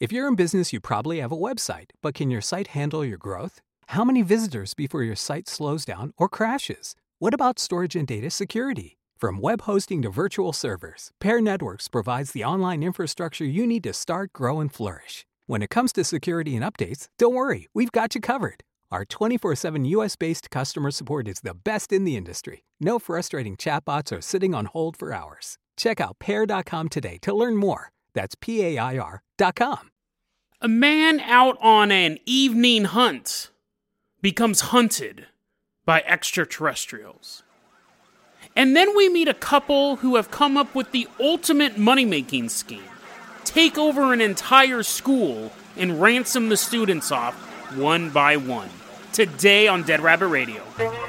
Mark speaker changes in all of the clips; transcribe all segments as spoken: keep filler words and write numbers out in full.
Speaker 1: If you're in business, you probably have a website, but can your site handle your growth? How many visitors before your site slows down or crashes? What about storage and data security? From web hosting to virtual servers, Pair Networks provides the online infrastructure you need to start, grow, and flourish. When it comes to security and updates, don't worry, we've got you covered. Our twenty-four seven U S-based customer support is the best in the industry. No frustrating chatbots or sitting on hold for hours. Check out pair dot com today to learn more. That's P A I R dot com.
Speaker 2: A man out on an evening hunt becomes hunted by extraterrestrials. And then we meet a couple who have come up with the ultimate money-making scheme. Take over an entire school and ransom the students off one by one. Today on Dead Rabbit Radio.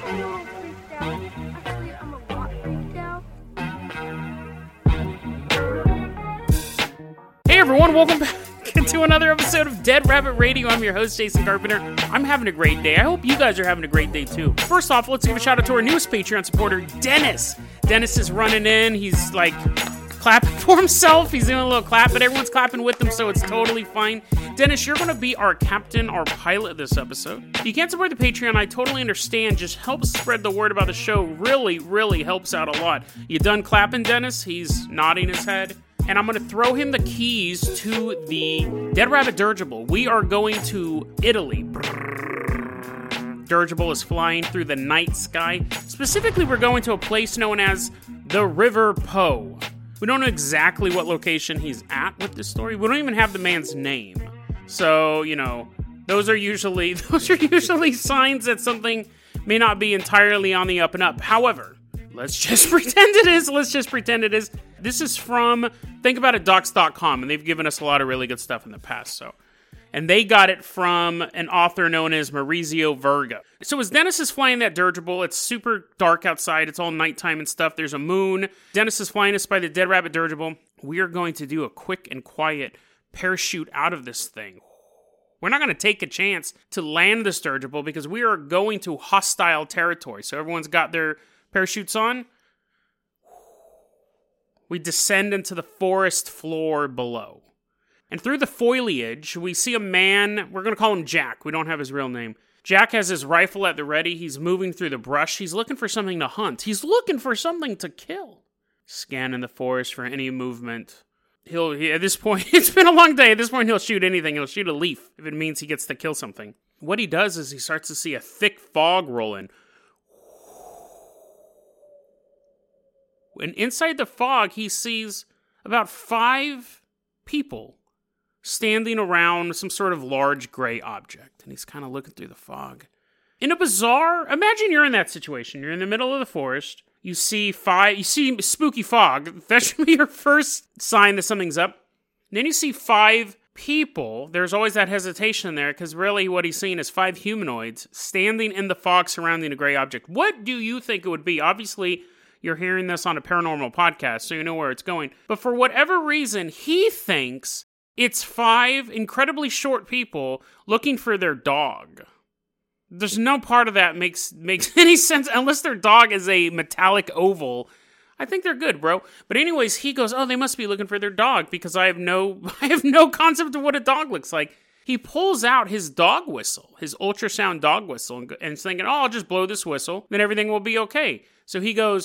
Speaker 2: Hey everyone, welcome back to another episode of Dead Rabbit Radio. I'm your host, Jason Carpenter. I'm having a great day. I hope you guys are having a great day too. First off, let's give a shout out to our newest Patreon supporter, Dennis. Dennis is running in. He's like clapping for himself. He's doing a little clap, but everyone's clapping with him, so it's totally fine. Dennis, you're going to be our captain, our pilot this episode. If you can't support the Patreon, I totally understand. Just help spread the word about the show. Really, really helps out a lot. You done clapping, Dennis? He's nodding his head. And I'm going to throw him the keys to the Dead Rabbit Dirigible. We are going to Italy. Dirigible is flying through the night sky. Specifically, we're going to a place known as the River Po. We don't know exactly what location he's at with this story. We don't even have the man's name. So, you know, those are usually those are usually signs that something may not be entirely on the up and up. However, let's just pretend it is. Let's just pretend it is. This is from think about it docs dot com, and they've given us a lot of really good stuff in the past. So, and they got it from an author known as Maurizio Verga. So as Dennis is flying that dirigible, it's super dark outside. It's all nighttime and stuff. There's a moon. Dennis is flying us by the Dead Rabbit Dirigible. We are going to do a quick and quiet parachute out of this thing. We're not going to take a chance to land this dirigible because we are going to hostile territory. So everyone's got their parachutes on. We descend into the forest floor below. And through the foliage, we see a man. We're going to call him Jack. We don't have his real name. Jack has his rifle at the ready. He's moving through the brush. He's looking for something to hunt. He's looking for something to kill. Scanning the forest for any movement. He'll, he, at this point, it's been a long day. At this point, he'll shoot anything. He'll shoot a leaf if it means he gets to kill something. What he does is he starts to see a thick fog roll in. And inside the fog, he sees about five people standing around some sort of large gray object. And he's kind of looking through the fog. In a bizarre, imagine you're in that situation. You're in the middle of the forest. You see five, you see spooky fog. That should be your first sign that something's up. And then you see five people. There's always that hesitation there, because really what he's seeing is five humanoids standing in the fog surrounding a gray object. What do you think it would be? Obviously, you're hearing this on a paranormal podcast, so you know where it's going. But for whatever reason, he thinks it's five incredibly short people looking for their dog. There's no part of that makes makes any sense unless their dog is a metallic oval. I think they're good, bro. But anyways, he goes, "Oh, they must be looking for their dog because I have no I have no concept of what a dog looks like." He pulls out his dog whistle, his ultrasound dog whistle, and, and is thinking, "Oh, I'll just blow this whistle, then everything will be okay." So he goes.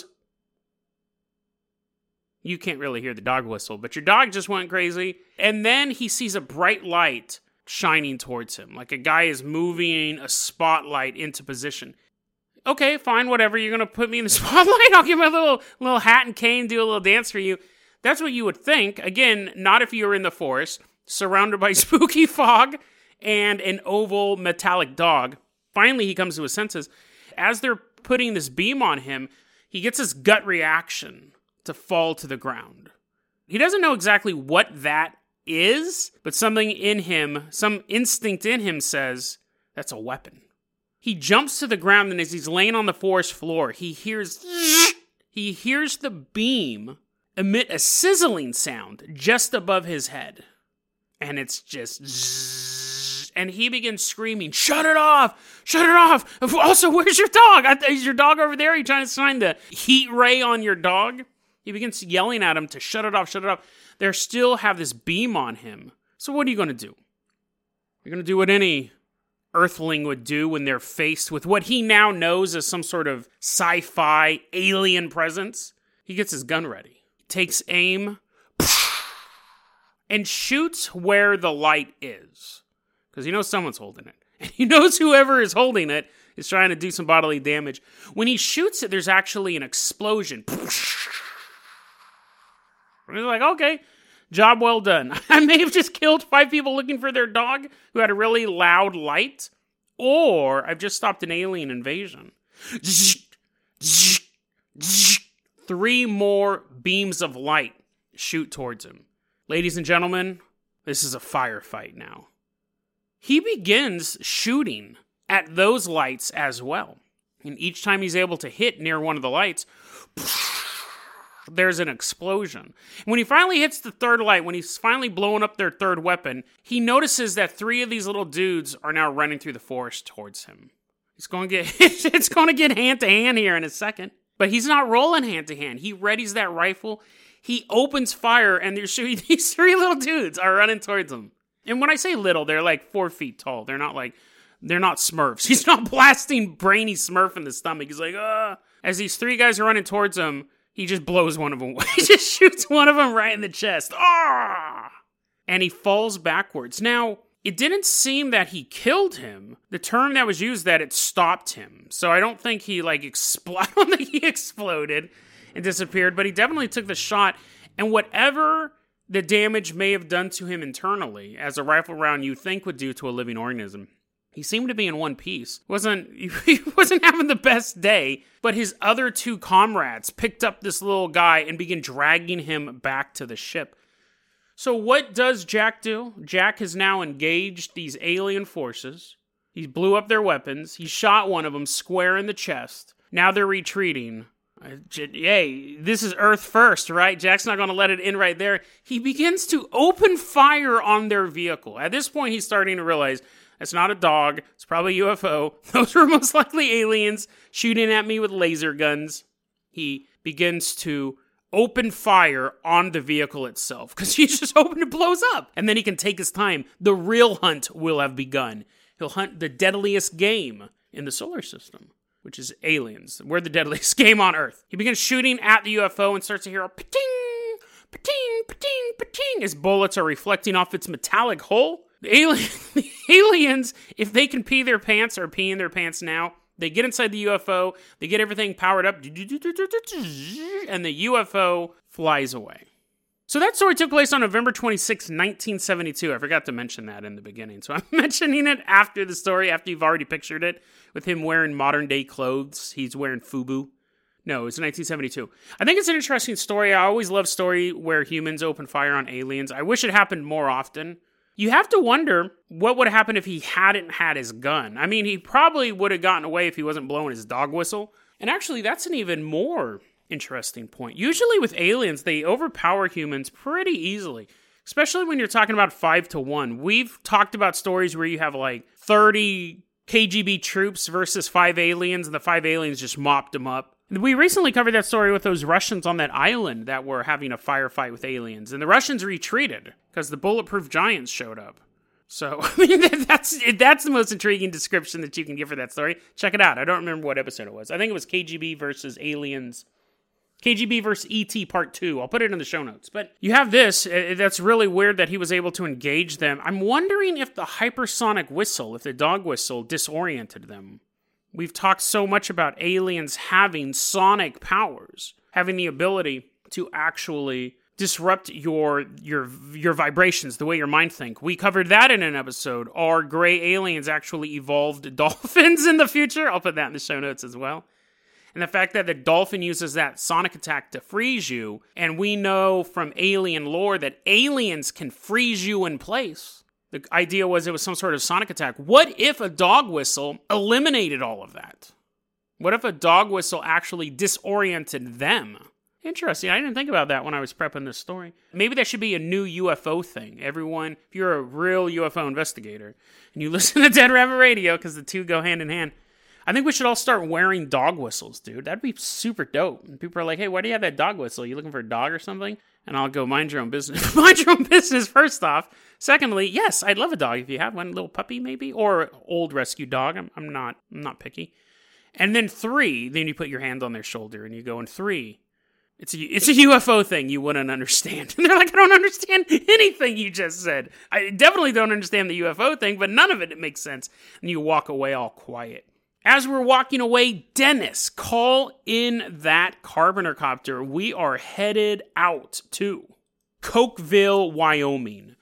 Speaker 2: You can't really hear the dog whistle, but your dog just went crazy. And then he sees a bright light shining towards him, like a guy is moving a spotlight into position. Okay, fine, whatever. You're going to put me in the spotlight? I'll give my little little hat and cane, do a little dance for you. That's what you would think. Again, not if you were in the forest, surrounded by spooky fog and an oval metallic dog. Finally, he comes to his senses. As they're putting this beam on him, he gets his gut reaction to fall to the ground. He doesn't know exactly what that is, but something in him, some instinct in him says, that's a weapon. He jumps to the ground, and as he's laying on the forest floor, he hears, he hears the beam emit a sizzling sound just above his head. And it's just, and he begins screaming, "Shut it off! Shut it off! Also, where's your dog? Is your dog over there? Are you trying to shine the heat ray on your dog?" He begins yelling at him to shut it off, shut it off. They still have this beam on him. So what are you going to do? You're going to do what any Earthling would do when they're faced with what he now knows as some sort of sci-fi alien presence. He gets his gun ready, takes aim, and shoots where the light is. Because he knows someone's holding it. And he knows whoever is holding it is trying to do some bodily damage. When he shoots it, there's actually an explosion. And he's like, okay, job well done. I may have just killed five people looking for their dog who had a really loud light, or I've just stopped an alien invasion. Three more beams of light shoot towards him. Ladies and gentlemen, this is a firefight now. He begins shooting at those lights as well. And each time he's able to hit near one of the lights, there's an explosion. When he finally hits the third light, when he's finally blowing up their third weapon, he notices that three of these little dudes are now running through the forest towards him. He's going to get, it's going to get hand to hand here in a second. But he's not rolling hand to hand. He readies that rifle. He opens fire, and they're shooting. These three little dudes are running towards him. And when I say little, they're like four feet tall. They're not like, they're not Smurfs. He's not blasting brainy Smurf in the stomach. He's like, ah. As these three guys are running towards him, he just blows one of them away. He just shoots one of them right in the chest. Ah! And he falls backwards. Now, it didn't seem that he killed him. The term that was used, that it stopped him. So I don't think he, like, exploded. I don't think he exploded and disappeared, but he definitely took the shot. And whatever the damage may have done to him internally, as a rifle round you think would do to a living organism, he seemed to be in one piece. Wasn't he wasn't having the best day, but his other two comrades picked up this little guy and began dragging him back to the ship. So what does Jack do? Jack has now engaged these alien forces. He blew up their weapons. He shot one of them square in the chest. Now they're retreating. Hey, this is Earth first, right? Jack's not going to let it in right there. He begins to open fire on their vehicle. At this point, he's starting to realize it's not a dog. It's probably a U F O. Those were most likely aliens shooting at me with laser guns. He begins to open fire on the vehicle itself because he's just hoping it blows up. And then he can take his time. The real hunt will have begun. He'll hunt the deadliest game in the solar system, which is aliens. We're the deadliest game on Earth. He begins shooting at the U F O and starts to hear a pa-ting, pa-ting, pa-ting, pa-ting as bullets are reflecting off its metallic hull. The, alien, the aliens, if they can pee their pants, are peeing their pants now. They get inside the U F O, they get everything powered up, and the U F O flies away. So that story took place on November twenty-sixth, nineteen seventy-two. I forgot to mention that in the beginning. So I'm mentioning it after the story, after you've already pictured it, with him wearing modern-day clothes. He's wearing FUBU. No, it's nineteen seventy-two. I think it's an interesting story. I always love story where humans open fire on aliens. I wish it happened more often. You have to wonder what would have happened if he hadn't had his gun. I mean, he probably would have gotten away if he wasn't blowing his dog whistle. And actually, that's an even more interesting point. Usually with aliens, they overpower humans pretty easily, especially when you're talking about five to one. We've talked about stories where you have like thirty K G B troops versus five aliens, and the five aliens just mopped them up. We recently covered that story with those Russians on that island that were having a firefight with aliens, and the Russians retreated because the bulletproof giants showed up. So, I mean, that's that's the most intriguing description that you can give for that story. Check it out. I don't remember what episode it was. I think it was K G B versus aliens. K G B versus E T part two. I'll put it in the show notes. But you have this. That's really weird that he was able to engage them. I'm wondering if the hypersonic whistle, if the dog whistle, disoriented them. We've talked so much about aliens having sonic powers, having the ability to actually disrupt your your your vibrations, the way your mind think. We covered that in an episode. Are gray aliens actually evolved dolphins in the future? I'll put that in the show notes as well. And the fact that the dolphin uses that sonic attack to freeze you, and we know from alien lore that aliens can freeze you in place. The idea was it was some sort of sonic attack. What if a dog whistle eliminated all of that? What if a dog whistle actually disoriented them? Interesting. I didn't think about that when I was prepping this story. Maybe that should be a new U F O thing. Everyone, if you're a real U F O investigator and you listen to Dead Rabbit Radio, because the two go hand in hand, I think we should all start wearing dog whistles, dude. That'd be super dope. And people are like, hey, why do you have that dog whistle? You looking for a dog or something? And I'll go, mind your own business. Mind your own business, first off. Secondly, yes, I'd love a dog if you have one, little puppy maybe, or old rescue dog. I'm, I'm not I'm not picky. And then three, then you put your hand on their shoulder and you go, and three, it's a, it's a U F O thing you wouldn't understand. And they're like, I don't understand anything you just said. I definitely don't understand the U F O thing, but none of it, it makes sense. And you walk away all quiet. As we're walking away, Dennis, call in that carpenter copter. We are headed out to Cokeville, Wyoming.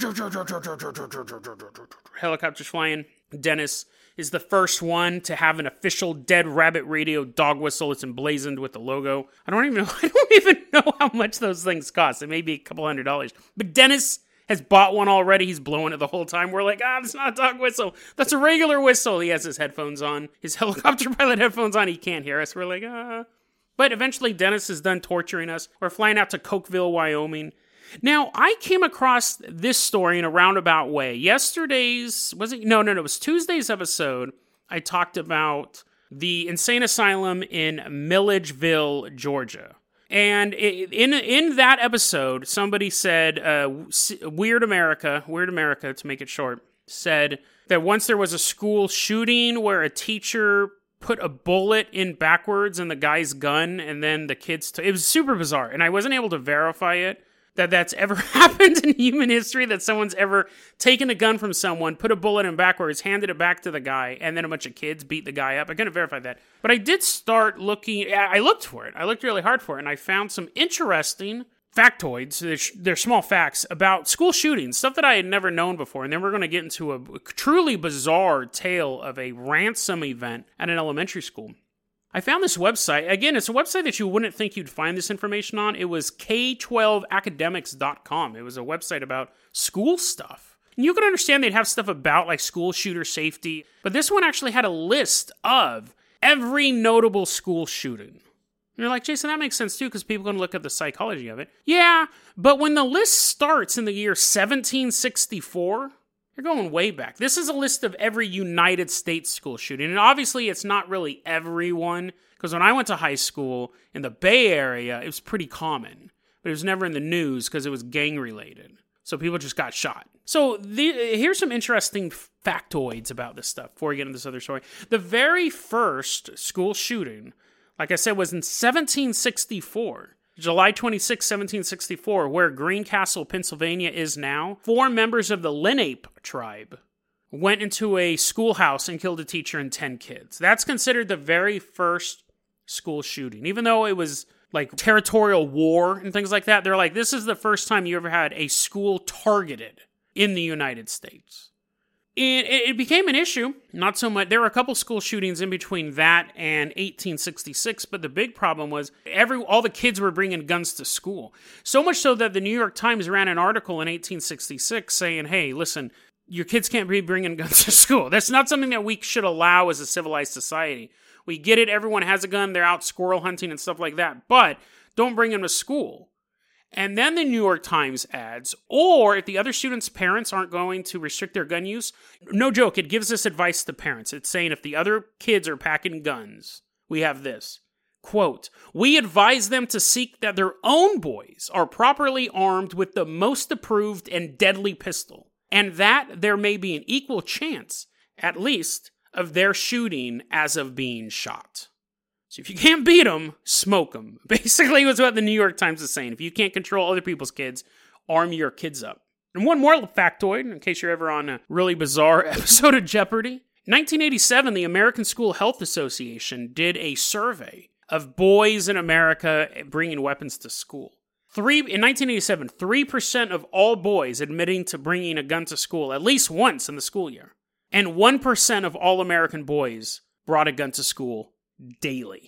Speaker 2: Helicopters flying. Dennis is the first one to have an official Dead Rabbit Radio dog whistle. It's emblazoned with the logo. I don't even know. I don't even know how much those things cost. It may be a couple hundred dollars. But Dennis has bought one already. He's blowing it the whole time. We're like, ah, that's not a dog whistle. That's a regular whistle. He has his headphones on, his helicopter pilot headphones on. He can't hear us. We're like, ah. But eventually Dennis is done torturing us. We're flying out to Cokeville, Wyoming. Now, I came across this story in a roundabout way. Yesterday's, was it? No, no, no. It was Tuesday's episode. I talked about the insane asylum in Milledgeville, Georgia. And in in that episode, somebody said, uh, Weird America, Weird America, to make it short, said that once there was a school shooting where a teacher put a bullet in backwards in the guy's gun, and then the kids, t- it was super bizarre, and I wasn't able to verify it, that that's ever happened in human history, that someone's ever taken a gun from someone, put a bullet in backwards, handed it back to the guy, and then a bunch of kids beat the guy up. I couldn't verify that. But I did start looking, I looked for it. I looked really hard for it, and I found some interesting factoids, they're, they're small facts, about school shootings, stuff that I had never known before. And then we're going to get into a truly bizarre tale of a ransom event at an elementary school. I found this website. Again, it's a website that you wouldn't think you'd find this information on. It was K twelve academics dot com. It was a website about school stuff. And you can understand they'd have stuff about like school shooter safety, but this one actually had a list of every notable school shooting. And you're like, Jason, that makes sense too, because people can look at the psychology of it. Yeah, but when the list starts in the year seventeen sixty-four... you're going way back. This is a list of every United States school shooting. And obviously, it's not really everyone. Because when I went to high school in the Bay Area, it was pretty common. But it was never in the news because it was gang-related. So people just got shot. So the, here's some interesting factoids about this stuff before we get into this other story. The very first school shooting, like I said, was in seventeen sixty-four. July twenty-sixth, seventeen sixty-four, where Greencastle, Pennsylvania is now, four members of the Lenape tribe went into a schoolhouse and killed a teacher and ten kids. That's considered the very first school shooting. Even though it was like territorial war and things like that, they're like, this is the first time you ever had a school targeted in the United States. It, it became an issue, not so much. There were a couple school shootings in between that and eighteen sixty-six, but the big problem was every all the kids were bringing guns to school. So much so that the New York Times ran an article in eighteen sixty-six saying, hey, listen, your kids can't be bringing guns to school. That's not something that we should allow as a civilized society. We get it, everyone has a gun, they're out squirrel hunting and stuff like that, but don't bring them to school. And then the New York Times adds, or if the other students' parents aren't going to restrict their gun use, no joke, it gives this advice to parents. It's saying if the other kids are packing guns, we have this. Quote, we advise them to seek that their own boys are properly armed with the most approved and deadly pistol, and that there may be an equal chance, at least, of their shooting as of being shot. So if you can't beat them, smoke them. Basically, was what the New York Times is saying. If you can't control other people's kids, arm your kids up. And one more factoid, in case you're ever on a really bizarre episode of Jeopardy. In nineteen eighty-seven, the American School Health Association did a survey of boys in America bringing weapons to school. Three, in nineteen eighty-seven, three percent of all boys admitting to bringing a gun to school at least once in the school year. And one percent of all American boys brought a gun to school daily.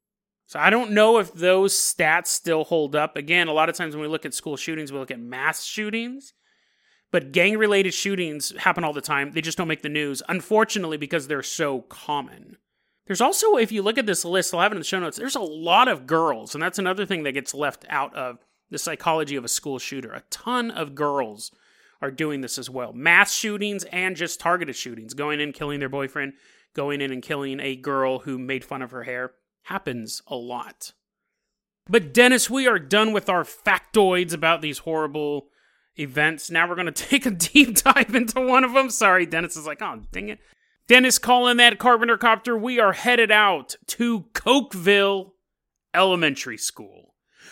Speaker 2: So I don't know if those stats still hold up. Again, a lot of times when we look at school shootings, we look at mass shootings. But gang-related shootings happen all the time. They just don't make the news, unfortunately, because they're so common. There's also, if you look at this list, I'll have it in the show notes, there's a lot of girls, and that's another thing that gets left out of the psychology of a school shooter. A ton of girls are doing this as well. Mass shootings and just targeted shootings, going in, killing their boyfriend, going in and killing a girl who made fun of her hair. Happens a lot. But Dennis, we are done with our factoids about these horrible events. Now we're going to take a deep dive into one of them. Sorry, Dennis is like, oh, dang it. Dennis, call in that Carpenter copter. We are headed out to Cokeville Elementary School.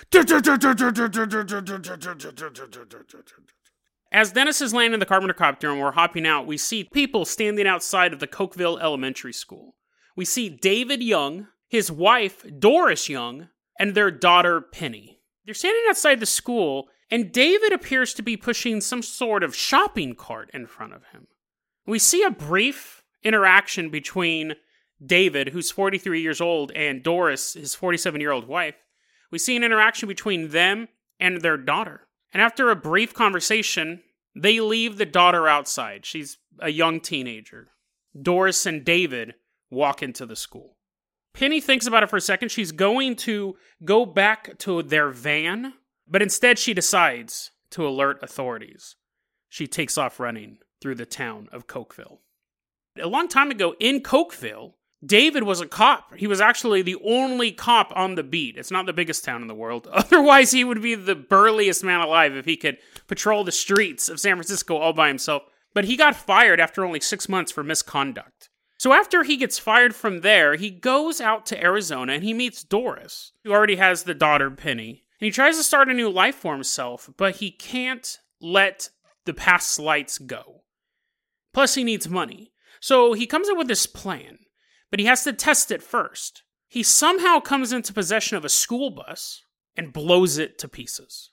Speaker 2: As Dennis is landing the Carpenter copter and we're hopping out, we see people standing outside of the Cokeville Elementary School. We see David Young, his wife, Doris Young, and their daughter, Penny. They're standing outside the school, and David appears to be pushing some sort of shopping cart in front of him. We see a brief interaction between David, who's forty-three years old, and Doris, his forty-seven-year-old wife. We see an interaction between them and their daughter. And after a brief conversation, they leave the daughter outside. She's a young teenager. Doris and David walk into the school. Penny thinks about it for a second. She's going to go back to their van, but instead she decides to alert authorities. She takes off running through the town of Cokeville. A long time ago in Cokeville, David was a cop. He was actually the only cop on the beat. It's not the biggest town in the world. Otherwise, he would be the burliest man alive if he could patrol the streets of San Francisco all by himself. But he got fired after only six months for misconduct. So after he gets fired from there, he goes out to Arizona and he meets Doris, who already has the daughter, Penny. And he tries to start a new life for himself, but he can't let the past slights go. Plus, he needs money. So he comes up with this plan, but he has to test it first. He somehow comes into possession of a school bus and blows it to pieces.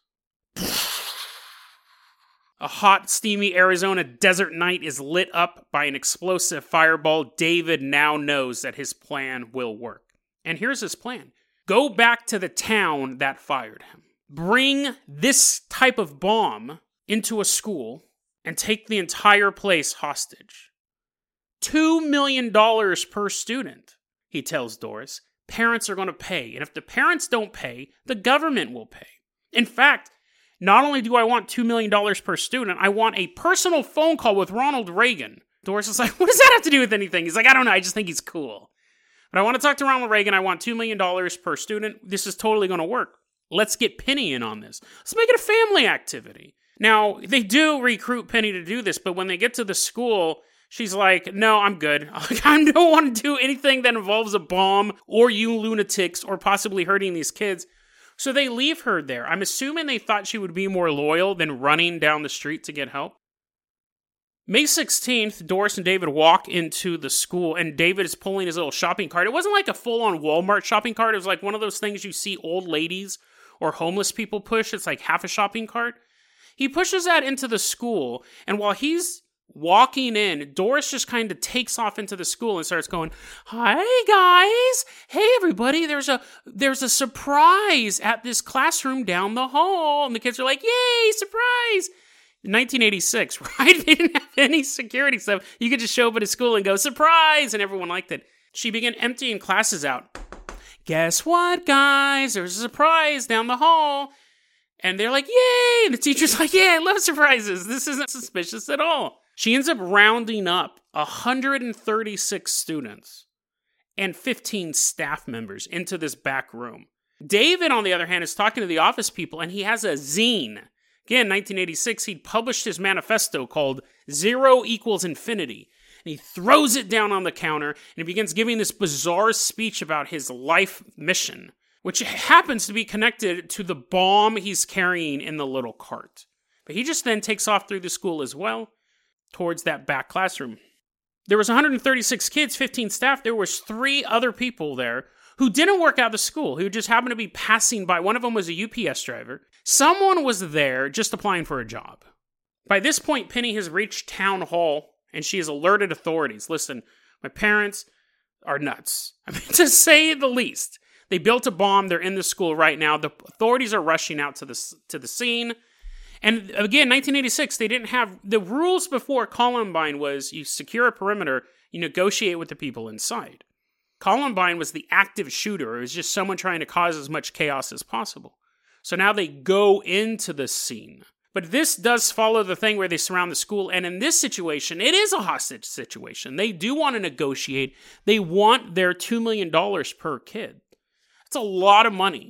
Speaker 2: A hot, steamy Arizona desert night is lit up by an explosive fireball. David now knows that his plan will work. And here's his plan. Go back to the town that fired him. Bring this type of bomb into a school and take the entire place hostage. Two million dollars per student, he tells Doris. Parents are going to pay. And if the parents don't pay, the government will pay. In fact, not only do I want two million dollars per student, I want a personal phone call with Ronald Reagan. Doris is like, what does that have to do with anything? He's like, I don't know, I just think he's cool. But I want to talk to Ronald Reagan. I want two million dollars per student. This is totally going to work. Let's get Penny in on this. Let's make it a family activity. Now, they do recruit Penny to do this, but when they get to the school, she's like, no, I'm good. I don't want to do anything that involves a bomb or you lunatics or possibly hurting these kids. So they leave her there. I'm assuming they thought she would be more loyal than running down the street to get help. May sixteenth, Doris and David walk into the school, and David is pulling his little shopping cart. It wasn't like a full-on Walmart shopping cart. It was like one of those things you see old ladies or homeless people push. It's like half a shopping cart. He pushes that into the school, and while he's walking in, Doris just kind of takes off into the school and starts going, hi guys, hey everybody, there's a there's a surprise at this classroom down the hall. And the kids are like, yay, surprise. nineteen eighty-six, right? They didn't have any security stuff. You could just show up at a school and go, surprise, and everyone liked it. She began emptying classes out. Guess what, guys? There's a surprise down the hall. And they're like, yay! And the teacher's like, yeah, I love surprises. This isn't suspicious at all. She ends up rounding up one hundred thirty-six students and fifteen staff members into this back room. David, on the other hand, is talking to the office people, and he has a zine. Again, nineteen eighty-six, he published his manifesto called Zero Equals Infinity. And he throws it down on the counter, and he begins giving this bizarre speech about his life mission, which happens to be connected to the bomb he's carrying in the little cart. But he just then takes off through the school as well, towards that back classroom. There was one hundred thirty-six kids, fifteen staff. There was three other people there who didn't work out the school, who just happened to be passing by. One of them was a U P S driver. Someone was there just applying for a job. By this point, Penny has reached town hall, and she has alerted authorities. Listen, my parents are nuts. I mean, to say the least. They built a bomb. They're in the school right now. The authorities are rushing out to the, to the scene. And again, nineteen eighty-six, they didn't have... The rules before Columbine was you secure a perimeter, you negotiate with the people inside. Columbine was the active shooter. It was just someone trying to cause as much chaos as possible. So now they go into the scene. But this does follow the thing where they surround the school. And in this situation, it is a hostage situation. They do want to negotiate. They want their two million dollars per kid. That's a lot of money.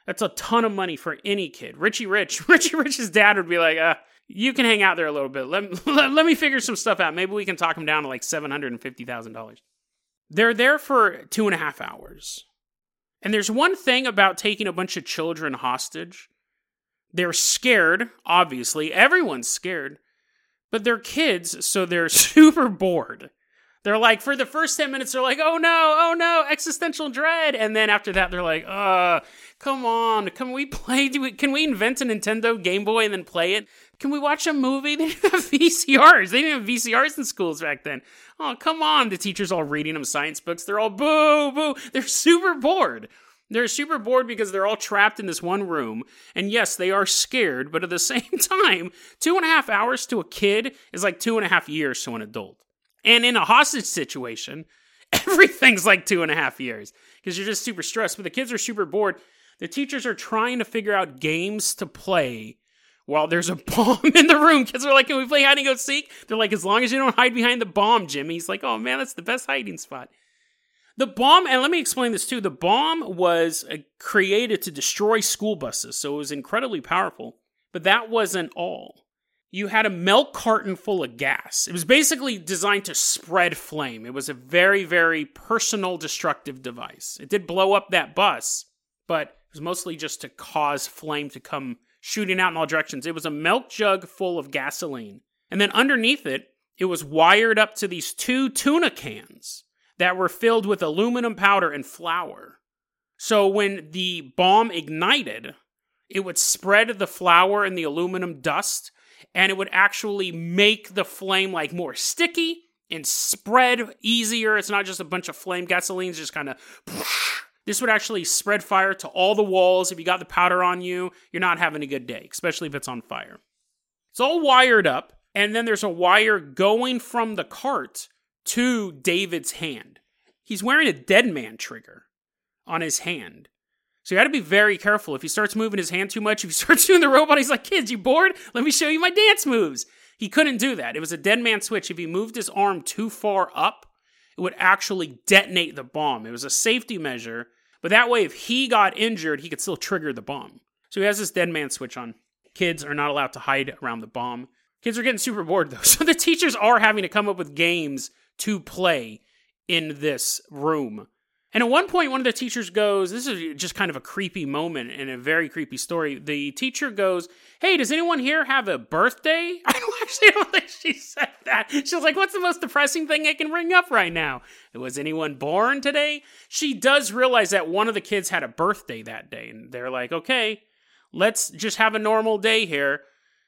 Speaker 2: That's a ton of money for any kid. Richie Rich, Richie Rich's dad would be like, uh, you can hang out there a little bit. Let, let, let me figure some stuff out. Maybe we can talk him down to like seven hundred fifty thousand dollars. They're there for two and a half hours. And there's one thing about taking a bunch of children hostage. They're scared, obviously. Everyone's scared. But they're kids, so they're super bored. They're like, for the first ten minutes, they're like, oh no, oh no, existential dread. And then after that, they're like, uh, come on, can we play? Do we, can we invent a Nintendo Game Boy and then play it? Can we watch a movie? They didn't have V C Rs. They didn't have V C Rs in schools back then. Oh, come on. The teacher's all reading them science books. They're all boo, boo. They're super bored. They're super bored because they're all trapped in this one room. And yes, they are scared, but at the same time, two and a half hours to a kid is like two and a half years to an adult. And in a hostage situation, everything's like two and a half years because you're just super stressed. But the kids are super bored. The teachers are trying to figure out games to play while there's a bomb in the room. Kids are like, can we play hide and go seek? They're like, as long as you don't hide behind the bomb, Jimmy. He's like, oh man, that's the best hiding spot. The bomb, and let me explain this too, the bomb was uh, created to destroy school buses, so it was incredibly powerful. But that wasn't all. You had a milk carton full of gas. It was basically designed to spread flame. It was a very, very personal destructive device. It did blow up that bus, but it was mostly just to cause flame to come shooting out in all directions. It was a milk jug full of gasoline. And then underneath it, it was wired up to these two tuna cans that were filled with aluminum powder and flour. So when the bomb ignited, it would spread the flour and the aluminum dust, and it would actually make the flame like more sticky and spread easier. It's not just a bunch of flame gasoline, it's just kind of... This would actually spread fire to all the walls. If you got the powder on you, you're not having a good day, especially if it's on fire. It's all wired up, and then there's a wire going from the cart to David's hand. He's wearing a dead man trigger on his hand. So you got to be very careful. If he starts moving his hand too much, if he starts doing the robot, he's like, kids, you bored? Let me show you my dance moves. He couldn't do that. It was a dead man switch. If he moved his arm too far up, it would actually detonate the bomb. It was a safety measure, but that way, if he got injured, he could still trigger the bomb. So he has this dead man switch on. Kids are not allowed to hide around the bomb. Kids are getting super bored, though. So the teachers are having to come up with games to play in this room. And at one point, one of the teachers goes, this is just kind of a creepy moment and a very creepy story. The teacher goes, hey, does anyone here have a birthday? I don't actually don't think she said that. She was like, what's the most depressing thing I can bring up right now? Was anyone born today? She does realize that one of the kids had a birthday that day. And they're like, okay, let's just have a normal day here.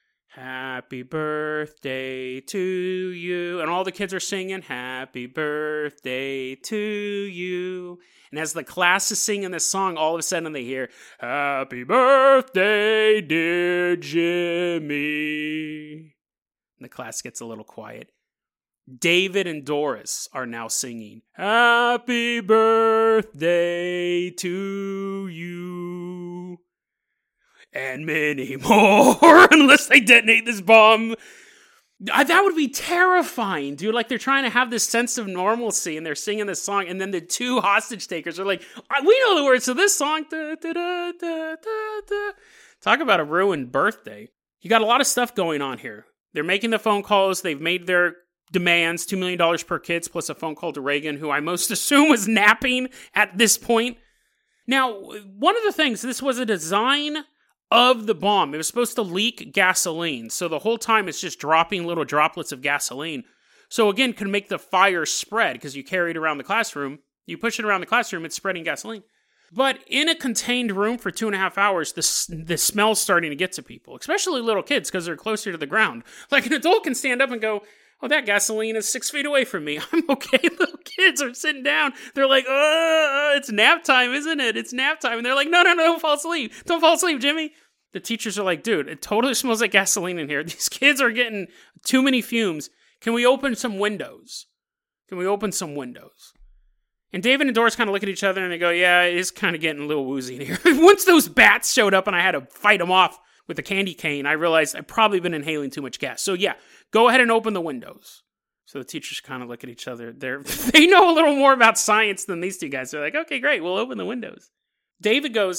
Speaker 2: Happy birthday to you. And all the kids are singing, happy birthday to you. And as the class is singing this song, all of a sudden they hear, happy birthday, dear Jimmy. And the class gets a little quiet. David and Doris are now singing, happy birthday to you. And many more, unless they detonate this bomb. That would be terrifying, dude. Like, they're trying to have this sense of normalcy, and they're singing this song, and then the two hostage takers are like, we know the words to this song. Da, da, da, da, da, da. Talk about a ruined birthday. You got a lot of stuff going on here. They're making the phone calls. They've made their demands, two million dollars per kids, plus a phone call to Reagan, who I most assume was napping at this point. Now, one of the things, this was a design of the bomb. It was supposed to leak gasoline. So the whole time it's just dropping little droplets of gasoline. So again, could make the fire spread because you carry it around the classroom. You push it around the classroom, it's spreading gasoline. But in a contained room for two and a half hours, the, the smell's starting to get to people, especially little kids because they're closer to the ground. Like an adult can stand up and go, oh, that gasoline is six feet away from me. I'm okay. Little kids are sitting down. They're like, oh, it's nap time, isn't it? It's nap time. And they're like, no, no, no, don't fall asleep. Don't fall asleep, Jimmy. The teachers are like, dude, it totally smells like gasoline in here. These kids are getting too many fumes. Can we open some windows? Can we open some windows? And David and Doris kind of look at each other and they go, yeah, it is kind of getting a little woozy in here. Once those bats showed up and I had to fight them off with a candy cane, I realized I'd probably been inhaling too much gas. So yeah, go ahead and open the windows. So the teachers kind of look at each other. They're, they know a little more about science than these two guys. They're like, okay, great, we'll open the windows. David goes,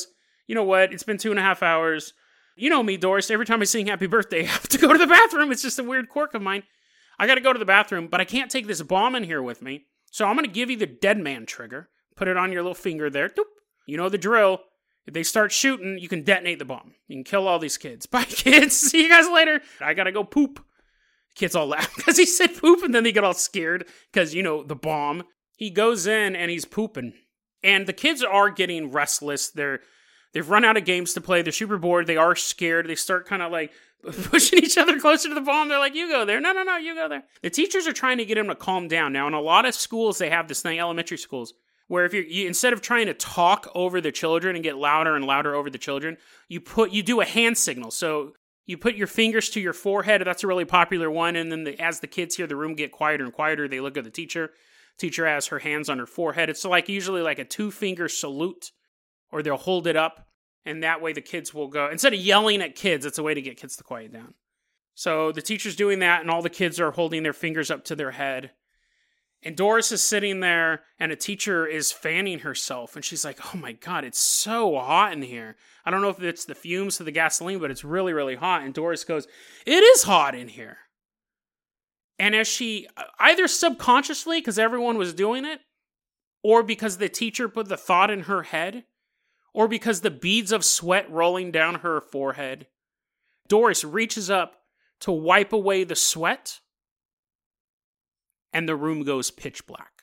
Speaker 2: you know what? It's been two and a half hours. You know me, Doris. Every time I sing happy birthday, I have to go to the bathroom. It's just a weird quirk of mine. I got to go to the bathroom, but I can't take this bomb in here with me. So I'm going to give you the dead man trigger. Put it on your little finger there. Doop. You know the drill. If they start shooting, you can detonate the bomb. You can kill all these kids. Bye, kids. See you guys later. I got to go poop. Kids all laugh because he said poop, and then they get all scared because, you know, the bomb. He goes in and he's pooping. And the kids are getting restless. They're, they've run out of games to play. They're super bored. They are scared. They start kind of like pushing each other closer to the bomb. They're like, you go there. No, no, no, you go there. The teachers are trying to get them to calm down. Now, in a lot of schools, they have this thing, elementary schools, where if you're, you, instead of trying to talk over the children and get louder and louder over the children, you put, you do a hand signal. So you put your fingers to your forehead. That's a really popular one. And then the, as the kids hear the room get quieter and quieter, they look at the teacher. Teacher has her hands on her forehead. It's like usually like a two-finger salute, or they'll hold it up. And that way the kids will go, instead of yelling at kids, it's a way to get kids to quiet down. So the teacher's doing that, and all the kids are holding their fingers up to their head. And Doris is sitting there, and a teacher is fanning herself. And she's like, oh my God, it's so hot in here. I don't know if it's the fumes of the gasoline, but it's really, really hot. And Doris goes, it is hot in here. And as she, either subconsciously, because everyone was doing it, or because the teacher put the thought in her head, or because the beads of sweat rolling down her forehead, Doris reaches up to wipe away the sweat, and the room goes pitch black.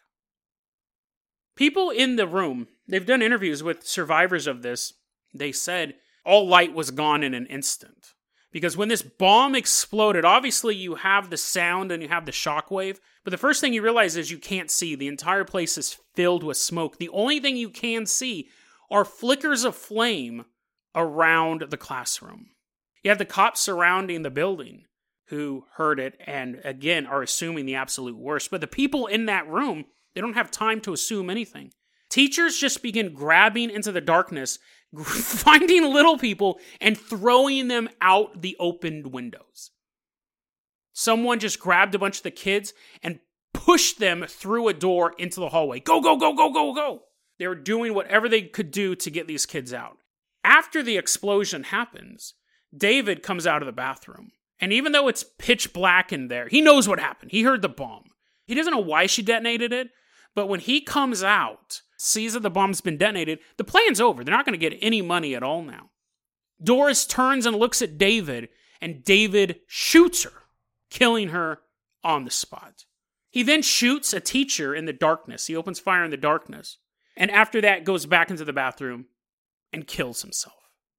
Speaker 2: People in the room, they've done interviews with survivors of this. They said all light was gone in an instant. Because when this bomb exploded, obviously you have the sound and you have the shockwave, but the first thing you realize is you can't see. The entire place is filled with smoke. The only thing you can see are flickers of flame around the classroom. You have the cops surrounding the building who heard it and, again, are assuming the absolute worst. But the people in that room, they don't have time to assume anything. Teachers just begin grabbing into the darkness, finding little people, and throwing them out the opened windows. Someone just grabbed a bunch of the kids and pushed them through a door into the hallway. Go, go, go, go, go, go! They were doing whatever they could do to get these kids out. After the explosion happens, David comes out of the bathroom. And even though it's pitch black in there, he knows what happened. He heard the bomb. He doesn't know why she detonated it, but when he comes out, sees that the bomb's been detonated, the plan's over. They're not going to get any money at all now. Doris turns and looks at David, and David shoots her, killing her on the spot. He then shoots a teacher in the darkness. He opens fire in the darkness. And after that, goes back into the bathroom and kills himself.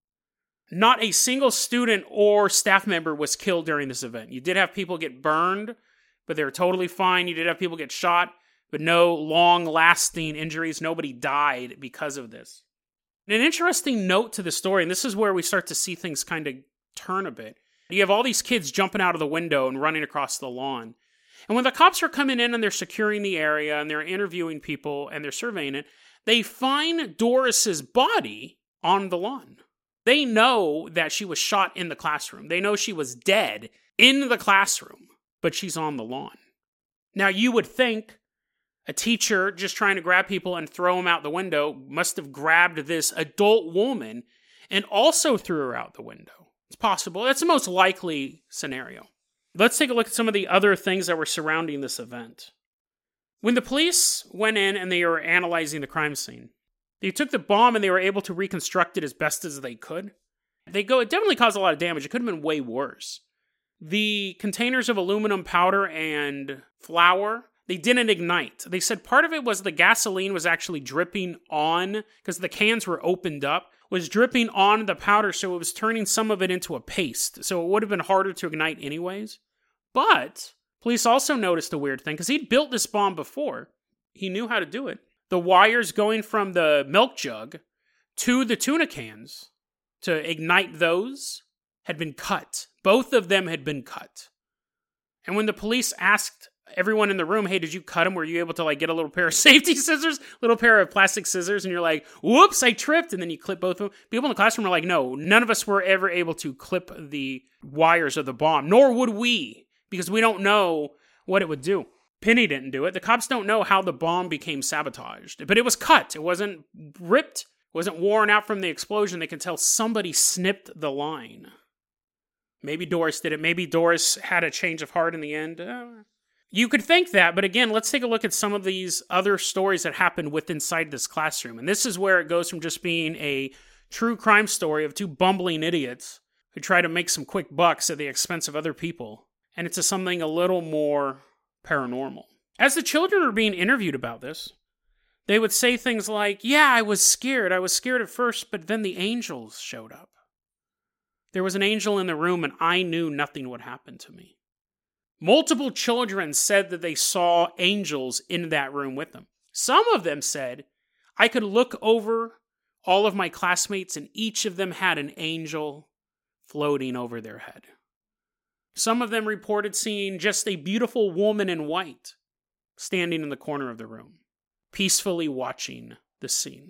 Speaker 2: Not a single student or staff member was killed during this event. You did have people get burned, but they were totally fine. You did have people get shot, but no long-lasting injuries. Nobody died because of this. And an interesting note to the story, and this is where we start to see things kind of turn a bit. You have all these kids jumping out of the window and running across the lawn. And when the cops are coming in and they're securing the area and they're interviewing people and they're surveying it, they find Doris's body on the lawn. They know that she was shot in the classroom. They know she was dead in the classroom, but she's on the lawn. Now, you would think a teacher just trying to grab people and throw them out the window must have grabbed this adult woman and also threw her out the window. It's possible. That's the most likely scenario. Let's take a look at some of the other things that were surrounding this event. When the police went in and they were analyzing the crime scene, they took the bomb and they were able to reconstruct it as best as they could. They go, it definitely caused a lot of damage. It could have been way worse. The containers of aluminum powder and flour, they didn't ignite. They said part of it was the gasoline was actually dripping on, because the cans were opened up, was dripping on the powder, so it was turning some of it into a paste. So it would have been harder to ignite anyways. But police also noticed a weird thing, because he'd built this bomb before. He knew how to do it. The wires going from the milk jug to the tuna cans to ignite those had been cut. Both of them had been cut. And when the police asked everyone in the room, hey, did you cut them? Were you able to like get a little pair of safety scissors, little pair of plastic scissors? And you're like, whoops, I tripped. And then you clip both of them. People in the classroom were like, no, none of us were ever able to clip the wires of the bomb, nor would we, because we don't know what it would do. Penny didn't do it. The cops don't know how the bomb became sabotaged, but it was cut. It wasn't ripped. wasn't worn out from the explosion. They can tell somebody snipped the line. Maybe Doris did it. Maybe Doris had a change of heart in the end. Uh, you could think that, but again, let's take a look at some of these other stories that happened within inside this classroom. And this is where it goes from just being a true crime story of two bumbling idiots who try to make some quick bucks at the expense of other people, and it's something a little more paranormal. As the children are being interviewed about this, they would say things like, yeah, I was scared. I was scared at first, but then the angels showed up. There was an angel in the room, and I knew nothing would happen to me. Multiple children said that they saw angels in that room with them. Some of them said, I could look over all of my classmates, and each of them had an angel floating over their head. Some of them reported seeing just a beautiful woman in white standing in the corner of the room, peacefully watching the scene.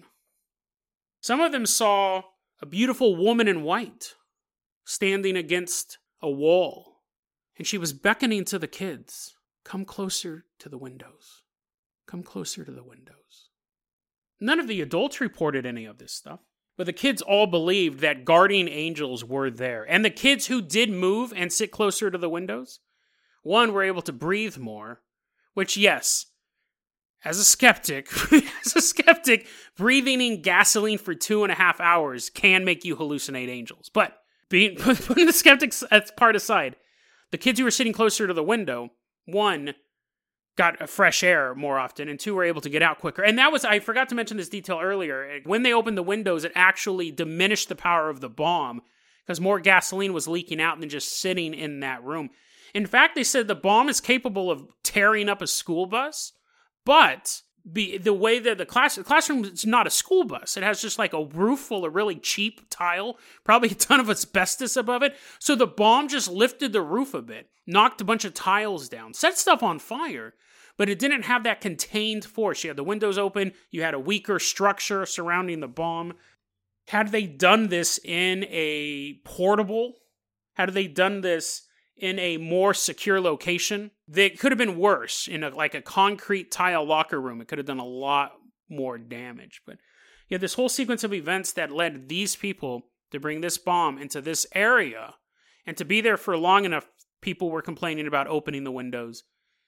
Speaker 2: Some of them saw a beautiful woman in white standing against a wall, and she was beckoning to the kids, come closer to the windows. Come closer to the windows. None of the adults reported any of this stuff, but the kids all believed that guardian angels were there. And the kids who did move and sit closer to the windows, one, were able to breathe more, which, yes, as a skeptic, as a skeptic, breathing in gasoline for two and a half hours can make you hallucinate angels. But being, putting the skeptics part aside, the kids who were sitting closer to the window, one, got a fresh air more often, and two, were able to get out quicker. And that was, I forgot to mention this detail earlier. When they opened the windows, it actually diminished the power of the bomb because more gasoline was leaking out than just sitting in that room. In fact, they said the bomb is capable of tearing up a school bus, but be, the way that the class the classroom is not a school bus. It has just like a roof full of really cheap tile, probably a ton of asbestos above it. So the bomb just lifted the roof a bit, knocked a bunch of tiles down, set stuff on fire, but it didn't have that contained force. You had the windows open, you had a weaker structure surrounding the bomb. Had they done this in a portable, had they done this in a more secure location, they could have been worse. In a, like a concrete tile locker room, it could have done a lot more damage. But you had this whole sequence of events that led these people to bring this bomb into this area, and to be there for long enough, people were complaining about opening the windows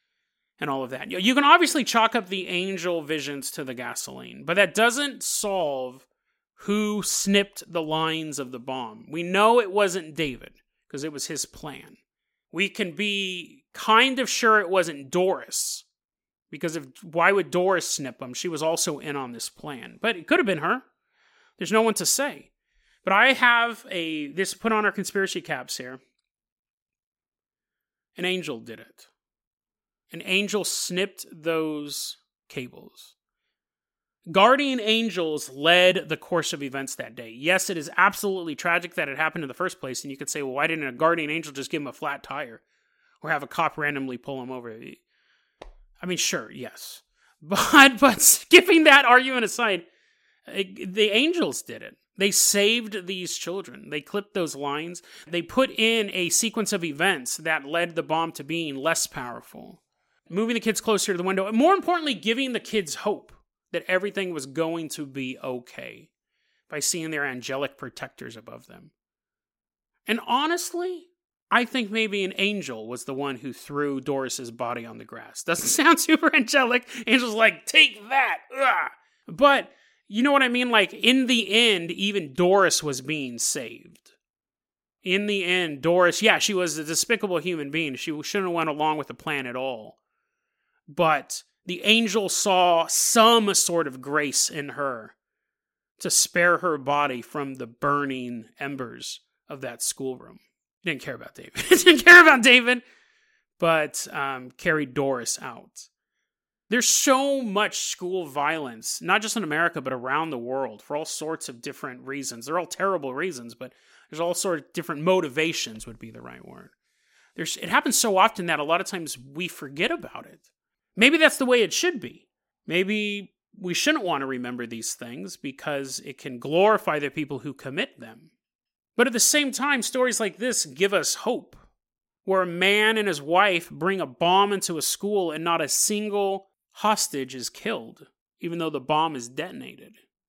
Speaker 2: and all of that. You can obviously chalk up the angel visions to the gasoline, but that doesn't solve who snipped the lines of the bomb. We know it wasn't David, because it was his plan. We can be kind of sure it wasn't Doris, because if why would Doris snip them? She was also in on this plan. But it could have been her. There's no one to say. But I have a, this put on our conspiracy caps here. An angel did it. An angel snipped those cables. Guardian angels led the course of events that day. Yes, it is absolutely tragic that it happened in the first place, and you could say, well, why didn't a guardian angel just give him a flat tire? Or have a cop randomly pull him over? I mean, sure, yes. But, but skipping that argument aside, the angels did it. They saved these children. They clipped those lines. They put in a sequence of events that led the bomb to being less powerful. Moving the kids closer to the window, and more importantly, giving the kids hope that everything was going to be okay by seeing their angelic protectors above them. And honestly, I think maybe an angel was the one who threw Doris's body on the grass. Doesn't sound super angelic. Angel's like, take that! Ugh! But, you know what I mean? Like, in the end, even Doris was being saved. In the end, Doris, yeah, she was a despicable human being. She shouldn't have went along with the plan at all. But the angel saw some sort of grace in her to spare her body from the burning embers of that schoolroom. Didn't care about David. Didn't care about David, but um, carried Doris out. There's so much school violence, not just in America, but around the world, for all sorts of different reasons. They're all terrible reasons, but there's all sorts of different motivations would be the right word. There's, it happens so often that a lot of times we forget about it. Maybe that's the way it should be. Maybe we shouldn't want to remember these things because it can glorify the people who commit them. But at the same time, stories like this give us hope, where a man and his wife bring a bomb into a school and not a single hostage is killed, even though the bomb is detonated.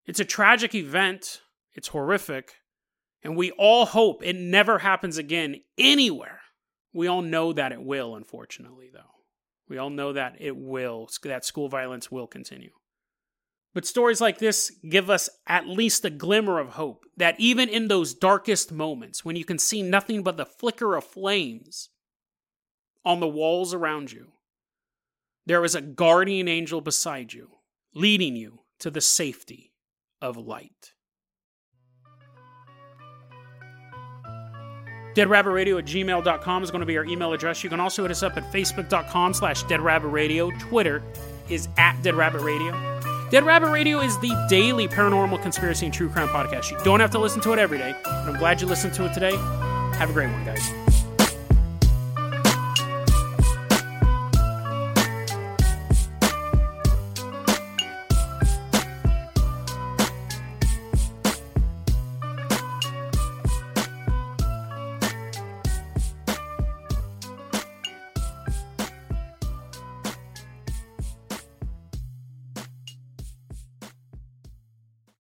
Speaker 2: It's a tragic event. It's horrific. And we all hope it never happens again anywhere. We all know that it will, unfortunately, though. We all know that it will, that school violence will continue. But stories like this give us at least a glimmer of hope that even in those darkest moments, when you can see nothing but the flicker of flames on the walls around you, there is a guardian angel beside you, leading you to the safety of light. deadrabbitradio at gmail dot com is going to be our email address. You can also hit us up at facebook.com slash deadrabbitradio. Twitter is at deadrabbitradio. Dead Rabbit Radio is the daily paranormal conspiracy and true crime podcast. You don't have to listen to it every day, but I'm glad you listened to it today. Have a great one, guys.